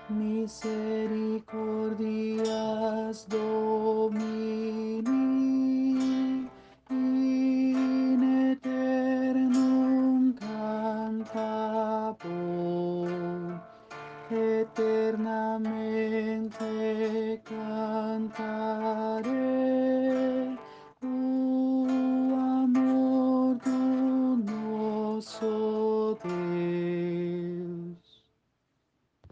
Misericordias Domini in aeternum cantabor, eternamente cantare o amor do nosso Deus.